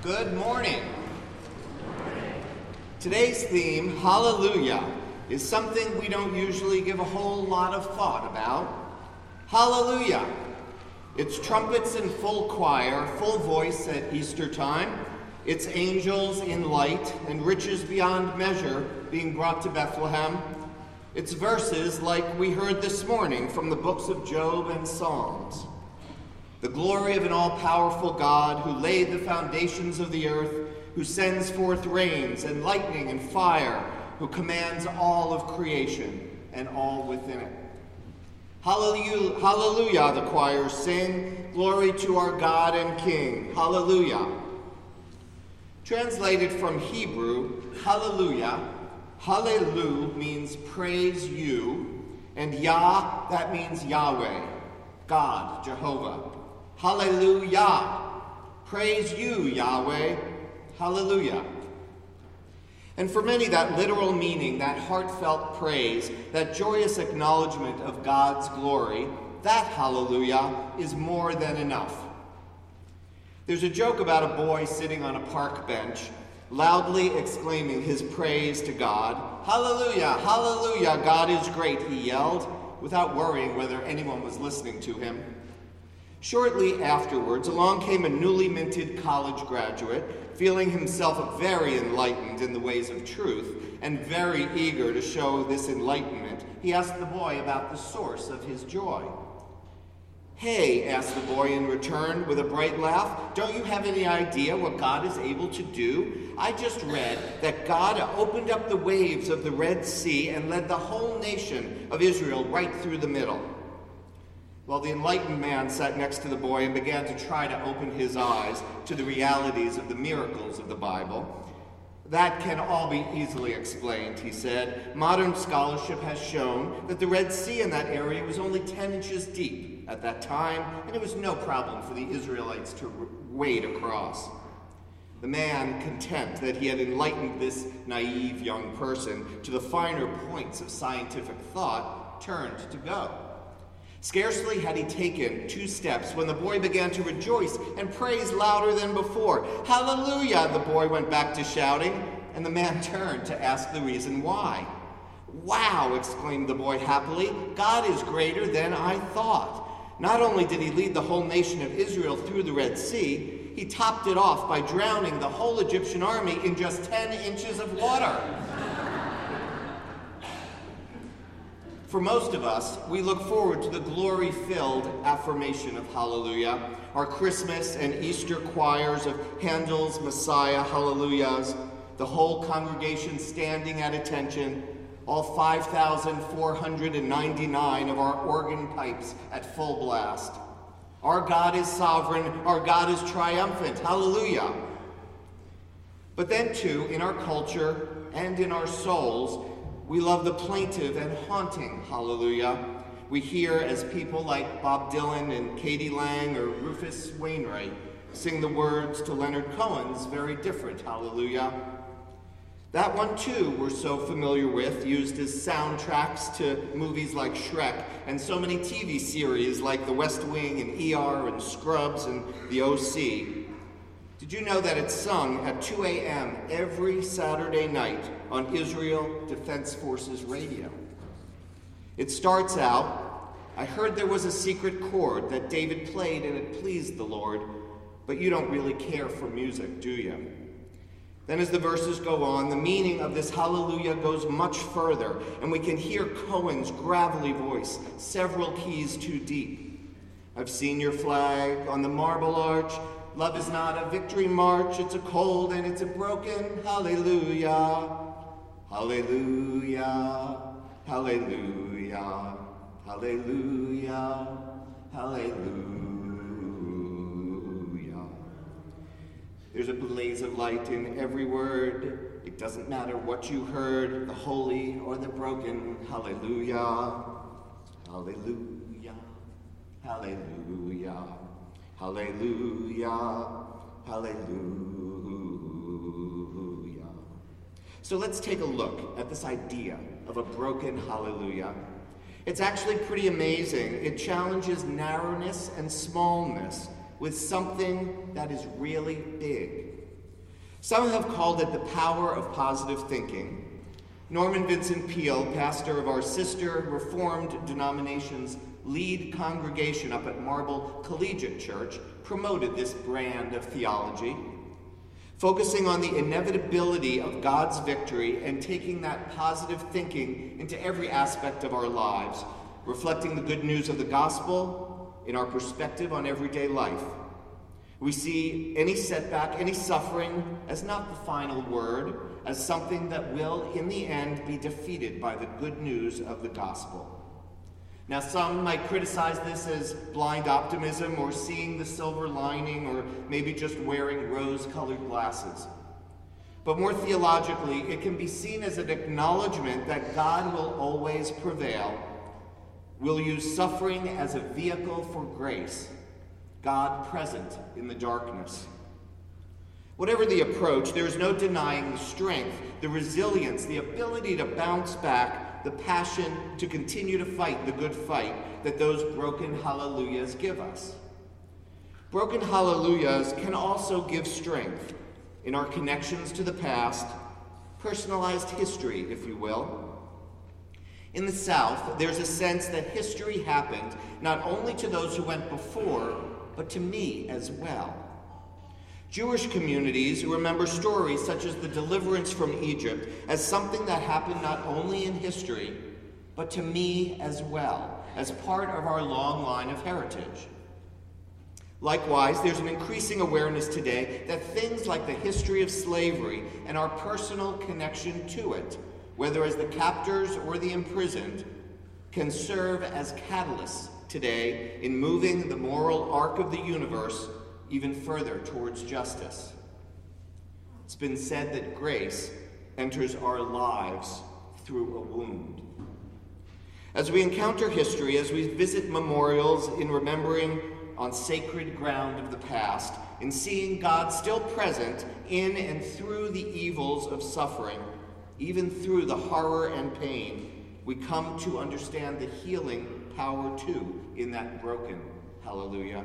Good morning. Today's theme, Hallelujah, is something we don't usually give a whole lot of thought about. Hallelujah. It's trumpets in full choir, full voice at Easter time. It's angels in light and riches beyond measure being brought to Bethlehem. It's verses like we heard this morning from the books of Job and Psalms. The glory of an all-powerful God who laid the foundations of the earth, who sends forth rains and lightning and fire, who commands all of creation and all within it. Hallelujah, hallelujah, the choirs sing, glory to our God and King, hallelujah. Translated from Hebrew, hallelujah, hallelu means praise you, and Yah, that means Yahweh, God, Jehovah. Hallelujah. Praise you, Yahweh. Hallelujah. And for many, that literal meaning, that heartfelt praise, that joyous acknowledgement of God's glory, that hallelujah is more than enough. There's a joke about a boy sitting on a park bench, loudly exclaiming his praise to God. Hallelujah, hallelujah, God is great, he yelled, without worrying whether anyone was listening to him. Shortly afterwards, along came a newly minted college graduate, feeling himself very enlightened in the ways of truth, and very eager to show this enlightenment. He asked the boy about the source of his joy. "Hey," asked the boy in return with a bright laugh, "don't you have any idea what God is able to do? I just read that God opened up the waves of the Red Sea and led the whole nation of Israel right through the middle." Well, the enlightened man sat next to the boy and began to try to open his eyes to the realities of the miracles of the Bible. "That can all be easily explained," he said. "Modern scholarship has shown that the Red Sea in that area was only 10 inches deep at that time, and it was no problem for the Israelites to wade across." The man, content that he had enlightened this naive young person to the finer points of scientific thought, turned to go. Scarcely had he taken 2 steps when the boy began to rejoice and praise louder than before. "Hallelujah," the boy went back to shouting, and the man turned to ask the reason why. "Wow," exclaimed the boy happily, "God is greater than I thought. Not only did he lead the whole nation of Israel through the Red Sea, he topped it off by drowning the whole Egyptian army in just 10 inches of water." For most of us, we look forward to the glory-filled affirmation of Hallelujah, our Christmas and Easter choirs of Handel's Messiah Hallelujahs, the whole congregation standing at attention, all 5,499 of our organ pipes at full blast. Our God is sovereign, our God is triumphant, Hallelujah. But then too, in our culture and in our souls, we love the plaintive and haunting Hallelujah we hear as people like Bob Dylan and Katie Lang or Rufus Wainwright sing the words to Leonard Cohen's very different Hallelujah. That one too we're so familiar with, used as soundtracks to movies like Shrek and so many TV series like The West Wing and ER and Scrubs and The OC. Did you know that it's sung at 2 a.m. every Saturday night on Israel Defense Forces radio? It starts out, "I heard there was a secret chord that David played and it pleased the Lord, but you don't really care for music, do you?" Then as the verses go on, the meaning of this hallelujah goes much further, and we can hear Cohen's gravelly voice, several keys too deep. "I've seen your flag on the Marble Arch. Love is not a victory march, it's a cold and it's a broken hallelujah. Hallelujah, hallelujah, hallelujah, hallelujah." There's a blaze of light in every word. It doesn't matter what you heard, the holy or the broken. Hallelujah, hallelujah, hallelujah. Hallelujah, hallelujah. So let's take a look at this idea of a broken hallelujah. It's actually pretty amazing. It challenges narrowness and smallness with something that is really big. Some have called it the power of positive thinking. Norman Vincent Peale, pastor of our sister Reformed denomination's lead congregation up at Marble Collegiate Church, promoted this brand of theology, focusing on the inevitability of God's victory and taking that positive thinking into every aspect of our lives, reflecting the good news of the gospel in our perspective on everyday life. We see any setback, any suffering as not the final word, as something that will, in the end, be defeated by the good news of the gospel. Now, some might criticize this as blind optimism or seeing the silver lining or maybe just wearing rose-colored glasses. But more theologically, it can be seen as an acknowledgement that God will always prevail, will use suffering as a vehicle for grace, God present in the darkness. Whatever the approach, there is no denying the strength, the resilience, the ability to bounce back, the passion to continue to fight the good fight that those broken hallelujahs give us. Broken hallelujahs can also give strength in our connections to the past, personalized history, if you will. In the South, there's a sense that history happened not only to those who went before, but to me as well. Jewish communities remember stories such as the deliverance from Egypt as something that happened not only in history, but to me as well, as part of our long line of heritage. Likewise, there's an increasing awareness today that things like the history of slavery and our personal connection to it, whether as the captors or the imprisoned, can serve as catalysts today in moving the moral arc of the universe even further towards justice. It's been said that grace enters our lives through a wound. As we encounter history, as we visit memorials in remembering on sacred ground of the past, in seeing God still present in and through the evils of suffering, even through the horror and pain, we come to understand the healing power too in that broken hallelujah.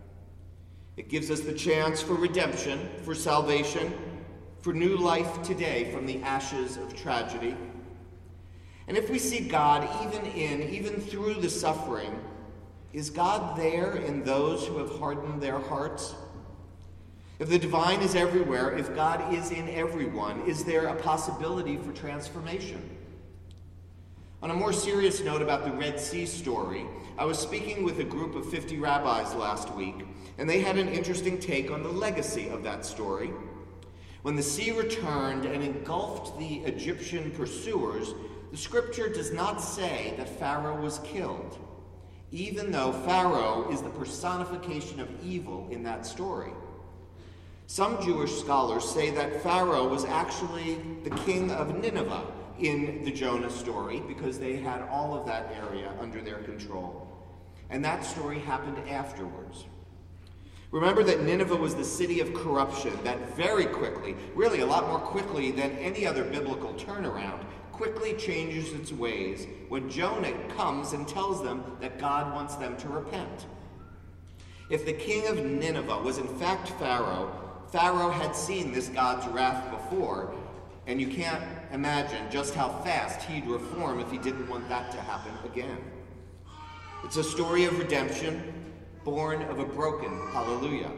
It gives us the chance for redemption, for salvation, for new life today from the ashes of tragedy. And if we see God even through the suffering, is God there in those who have hardened their hearts? If the divine is everywhere, if God is in everyone, is there a possibility for transformation? On a more serious note about the Red Sea story, I was speaking with a group of 50 rabbis last week, and they had an interesting take on the legacy of that story. When the sea returned and engulfed the Egyptian pursuers, the scripture does not say that Pharaoh was killed, even though Pharaoh is the personification of evil in that story. Some Jewish scholars say that Pharaoh was actually the king of Nineveh in the Jonah story because they had all of that area under their control. And that story happened afterwards. Remember that Nineveh was the city of corruption that very quickly, really a lot more quickly than any other biblical turnaround, quickly changes its ways when Jonah comes and tells them that God wants them to repent. If the king of Nineveh was in fact Pharaoh, Pharaoh had seen this God's wrath before, and you can't imagine just how fast he'd reform if he didn't want that to happen again. It's a story of redemption, born of a broken hallelujah.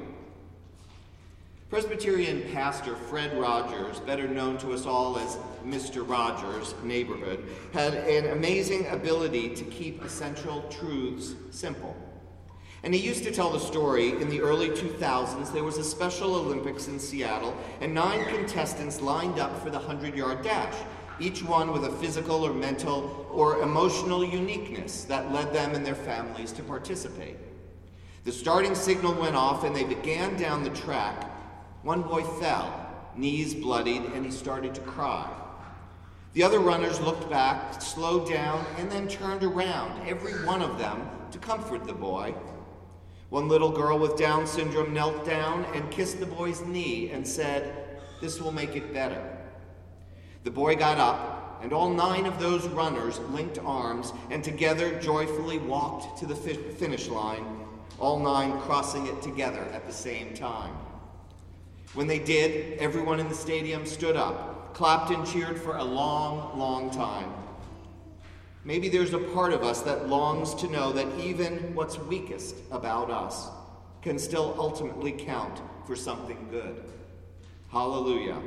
Presbyterian pastor Fred Rogers, better known to us all as Mr. Rogers' Neighborhood, had an amazing ability to keep essential truths simple. And he used to tell the story in the early 2000s, there was a Special Olympics in Seattle, and 9 contestants lined up for the 100-yard dash, each one with a physical or mental or emotional uniqueness that led them and their families to participate. The starting signal went off, and they began down the track. One boy fell, knees bloodied, and he started to cry. The other runners looked back, slowed down, and then turned around, every one of them, to comfort the boy. One little girl with Down syndrome knelt down and kissed the boy's knee and said, "This will make it better." The boy got up, and all 9 of those runners linked arms and together joyfully walked to the finish line, all 9 crossing it together at the same time. When they did, everyone in the stadium stood up, clapped and cheered for a long, long time. Maybe there's a part of us that longs to know that even what's weakest about us can still ultimately count for something good. Hallelujah.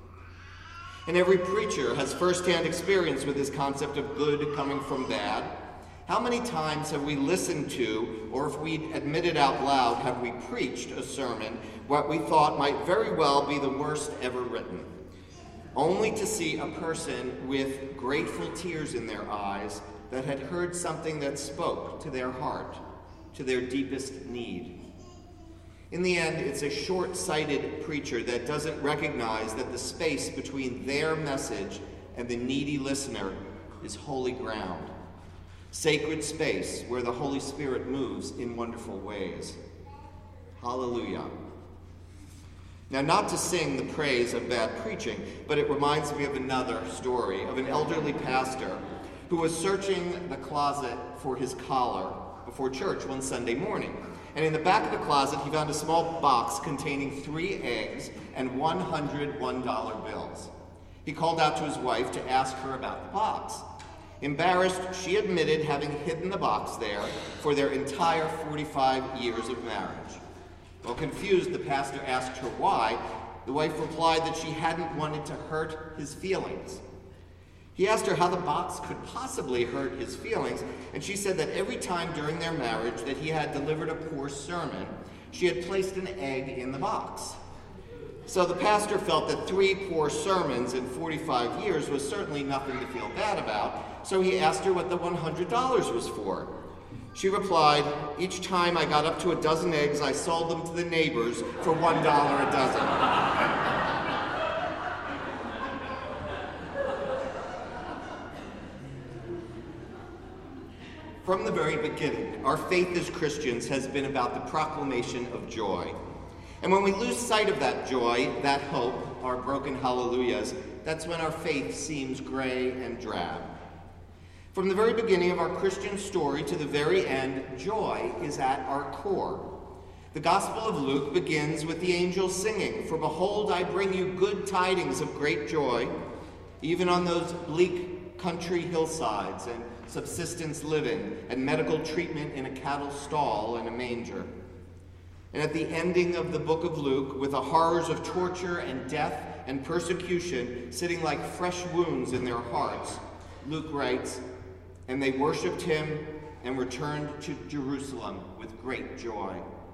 And every preacher has firsthand experience with this concept of good coming from bad. How many times have we listened to, or if we admit it out loud, have we preached a sermon what we thought might very well be the worst ever written, only to see a person with grateful tears in their eyes that had heard something that spoke to their heart, to their deepest need? In the end, it's a short-sighted preacher that doesn't recognize that the space between their message and the needy listener is holy ground, sacred space where the Holy Spirit moves in wonderful ways. Hallelujah. Now, not to sing the praise of bad preaching, but it reminds me of another story of an elderly pastor who was searching the closet for his collar before church one Sunday morning. And in the back of the closet, he found a small box containing 3 eggs and 100 $1 bills. He called out to his wife to ask her about the box. Embarrassed, she admitted having hidden the box there for their entire 45 years of marriage. Well, confused, the pastor asked her why. The wife replied that she hadn't wanted to hurt his feelings. He asked her how the box could possibly hurt his feelings, and she said that every time during their marriage that he had delivered a poor sermon, she had placed an egg in the box. So the pastor felt that 3 poor sermons in 45 years was certainly nothing to feel bad about, so he asked her what the $100 was for. She replied, "Each time I got up to a dozen eggs, I sold them to the neighbors for $1 a dozen." From the very beginning, our faith as Christians has been about the proclamation of joy. And when we lose sight of that joy, that hope, our broken hallelujahs, that's when our faith seems gray and drab. From the very beginning of our Christian story to the very end, joy is at our core. The Gospel of Luke begins with the angels singing, "For behold, I bring you good tidings of great joy," even on those bleak country hillsides and subsistence living and medical treatment in a cattle stall and a manger. And at the ending of the book of Luke, with the horrors of torture and death and persecution sitting like fresh wounds in their hearts, Luke writes, "And they worshipped him and returned to Jerusalem with great joy."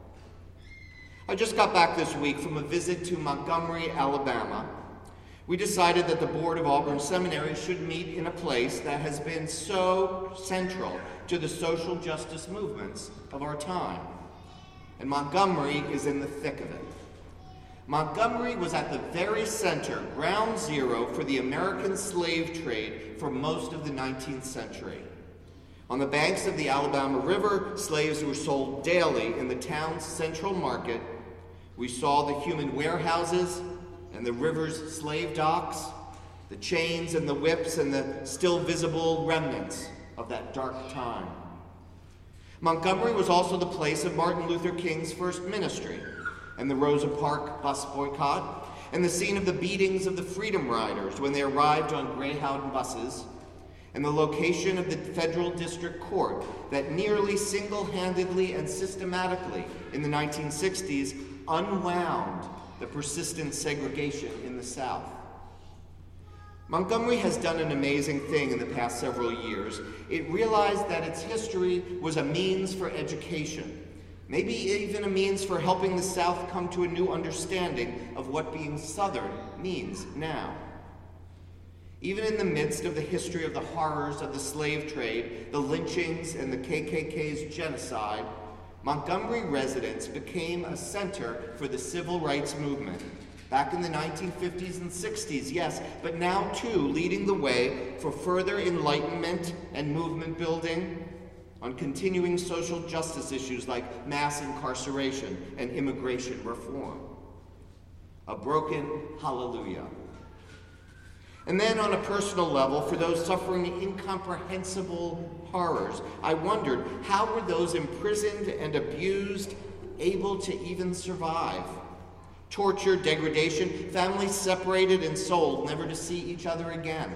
I just got back this week from a visit to Montgomery, Alabama. We decided that the board of Auburn Seminary should meet in a place that has been so central to the social justice movements of our time. And Montgomery is in the thick of it. Montgomery was at the very center, ground zero, for the American slave trade for most of the 19th century. On the banks of the Alabama River, slaves were sold daily in the town's central market. We saw the human warehouses and the river's slave docks, the chains and the whips and the still visible remnants of that dark time. Montgomery was also the place of Martin Luther King's first ministry, and the Rosa Parks bus boycott, and the scene of the beatings of the Freedom Riders when they arrived on Greyhound buses, and the location of the federal district court that nearly single-handedly and systematically in the 1960s unwound the persistent segregation in the South. Montgomery has done an amazing thing in the past several years. It realized that its history was a means for education, maybe even a means for helping the South come to a new understanding of what being Southern means now. Even in the midst of the history of the horrors of the slave trade, the lynchings, and the KKK's genocide, Montgomery residents became a center for the civil rights movement. Back in the 1950s and 60s, yes, but now too leading the way for further enlightenment and movement building on continuing social justice issues like mass incarceration and immigration reform. A broken hallelujah. And then on a personal level, for those suffering incomprehensible horrors, I wondered, how were those imprisoned and abused able to even survive? torture, degradation, families separated and sold, never to see each other again.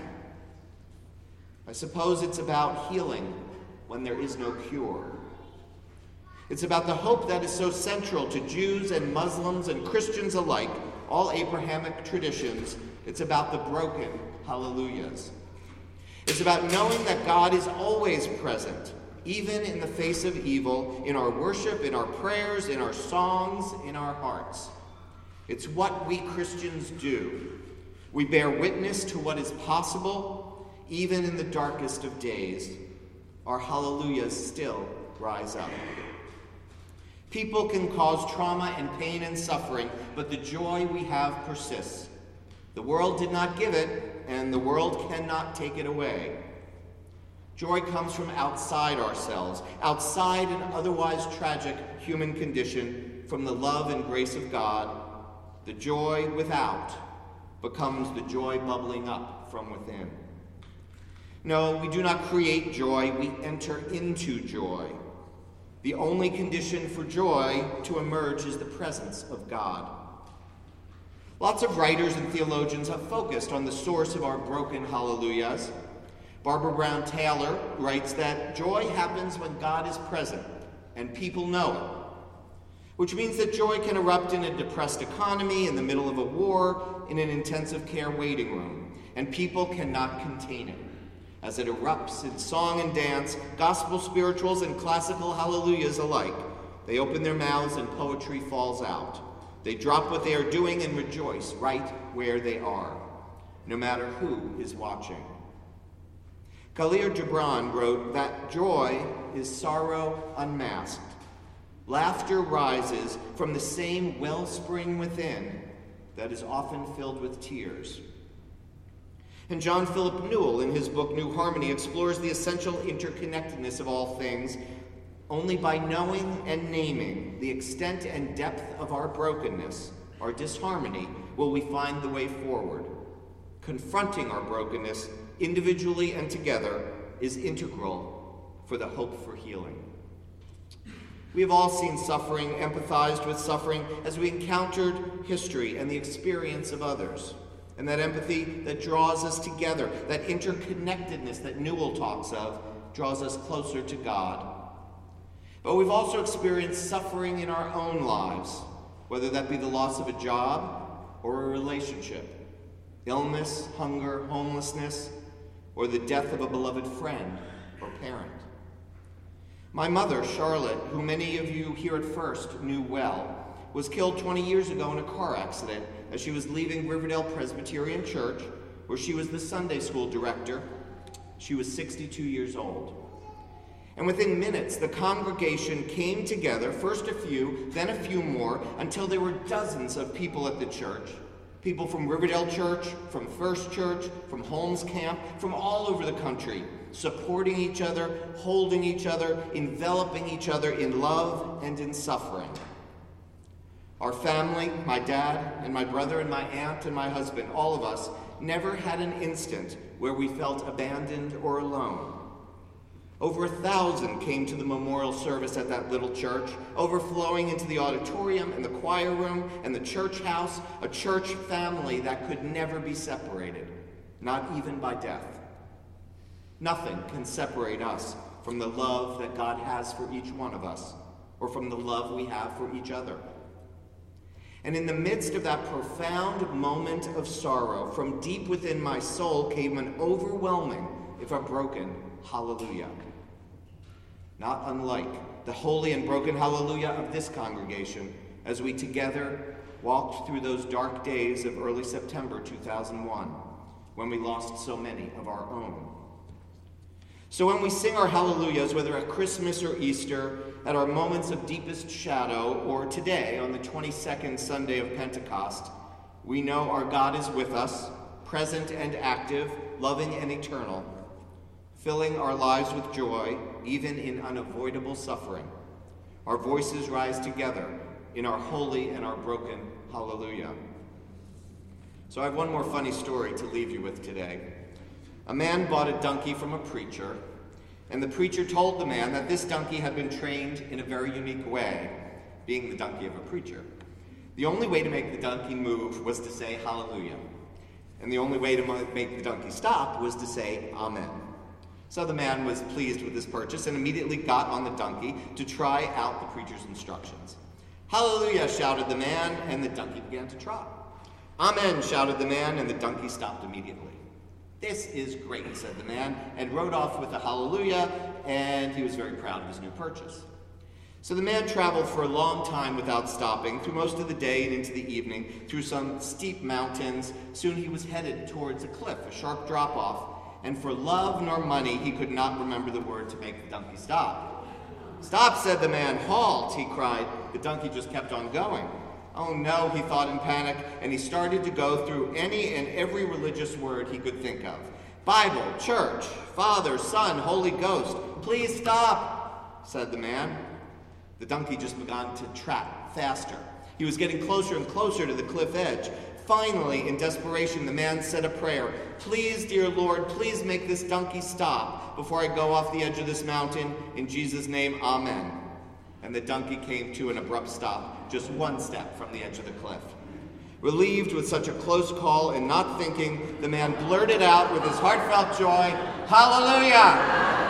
I suppose it's about healing when there is no cure. It's about the hope that is so central to Jews and Muslims and Christians alike, all Abrahamic traditions. It's about the broken hallelujahs. It's about knowing that God is always present, even in the face of evil, in our worship, in our prayers, in our songs, in our hearts. It's what we Christians do. We bear witness to what is possible, even in the darkest of days. Our hallelujahs still rise up. People can cause trauma and pain and suffering, but the joy we have persists. The world did not give it, and the world cannot take it away. Joy comes from outside ourselves, outside an otherwise tragic human condition, from the love and grace of God. The joy without becomes the joy bubbling up from within. No, we do not create joy, we enter into joy. The only condition for joy to emerge is the presence of God. Lots of writers and theologians have focused on the source of our broken hallelujahs. Barbara Brown Taylor writes that joy happens when God is present and people know it, which means that joy can erupt in a depressed economy, in the middle of a war, in an intensive care waiting room, and people cannot contain it. As it erupts in song and dance, gospel spirituals and classical hallelujahs alike, they open their mouths and poetry falls out. They drop what they are doing and rejoice right where they are, no matter who is watching. Khalil Gibran wrote that joy is sorrow unmasked. Laughter rises from the same wellspring within that is often filled with tears. And John Philip Newell, in his book New Harmony, explores the essential interconnectedness of all things. Only by knowing and naming the extent and depth of our brokenness, our disharmony, will we find the way forward. Confronting our brokenness, individually and together, is integral for the hope for healing. We have all seen suffering, empathized with suffering as we encountered history and the experience of others. And that empathy that draws us together, that interconnectedness that Newell talks of, draws us closer to God. But we've also experienced suffering in our own lives, whether that be the loss of a job or a relationship, illness, hunger, homelessness, or the death of a beloved friend or parent. My mother, Charlotte, who many of you here at First knew well, was killed 20 years ago in a car accident as she was leaving Riverdale Presbyterian Church, where she was the Sunday school director. She was 62 years old. And within minutes, the congregation came together, first a few, then a few more, until there were dozens of people at the church. People from Riverdale Church, from First Church, from Holmes Camp, from all over the country, supporting each other, holding each other, enveloping each other in love and in suffering. Our family, my dad and my brother and my aunt and my husband, all of us, never had an instant where we felt abandoned or alone. Over 1,000 came to the memorial service at that little church, overflowing into the auditorium and the choir room and the church house, a church family that could never be separated, not even by death. Nothing can separate us from the love that God has for each one of us, or from the love we have for each other. And in the midst of that profound moment of sorrow, from deep within my soul came an overwhelming, if a broken, hallelujah. Not unlike the holy and broken hallelujah of this congregation as we together walked through those dark days of early September 2001, when we lost so many of our own. So when we sing our hallelujahs, whether at Christmas or Easter, at our moments of deepest shadow, or today on the 22nd Sunday of Pentecost, we know our God is with us, present and active, loving and eternal, filling our lives with joy, even in unavoidable suffering. Our voices rise together in our holy and our broken hallelujah. So I have one more funny story to leave you with today. A man bought a donkey from a preacher, and the preacher told the man that this donkey had been trained in a very unique way, being the donkey of a preacher. The only way to make the donkey move was to say hallelujah. And the only way to make the donkey stop was to say amen. So the man was pleased with his purchase and immediately got on the donkey to try out the preacher's instructions. Hallelujah, shouted the man, and the donkey began to trot. Amen, shouted the man, and the donkey stopped immediately. This is great, said the man, and rode off with a hallelujah, and he was very proud of his new purchase. So the man traveled for a long time without stopping, through most of the day and into the evening, through some steep mountains. Soon he was headed towards a cliff, a sharp drop-off, and for love nor money he could not remember the word to make the donkey stop. Stop, said the man. Halt, he cried. The donkey just kept on going. Oh no, he thought in panic, and he started to go through any and every religious word he could think of. Bible, church, Father, Son, Holy Ghost. Please stop, said the man. The donkey just began to trot faster. He was getting closer and closer to the cliff edge. Finally, in desperation, the man said a prayer. Please, dear Lord, please make this donkey stop before I go off the edge of this mountain. In Jesus' name, amen. And the donkey came to an abrupt stop, just one step from the edge of the cliff. Relieved with such a close call and not thinking, the man blurted out with his heartfelt joy, hallelujah!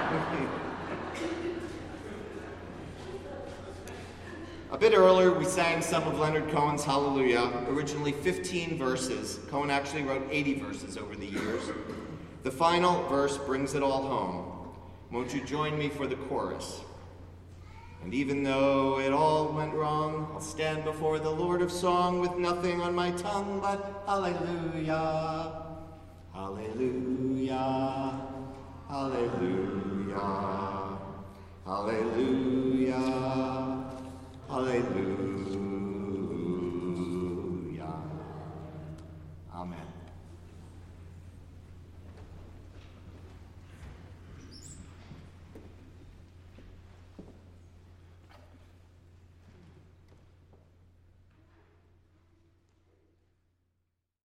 A bit earlier, we sang some of Leonard Cohen's Hallelujah, originally 15 verses. Cohen actually wrote 80 verses over the years. The final verse brings it all home. Won't you join me for the chorus? And even though it all went wrong, I'll stand before the Lord of Song with nothing on my tongue but hallelujah, hallelujah, hallelujah, hallelujah. Hallelujah.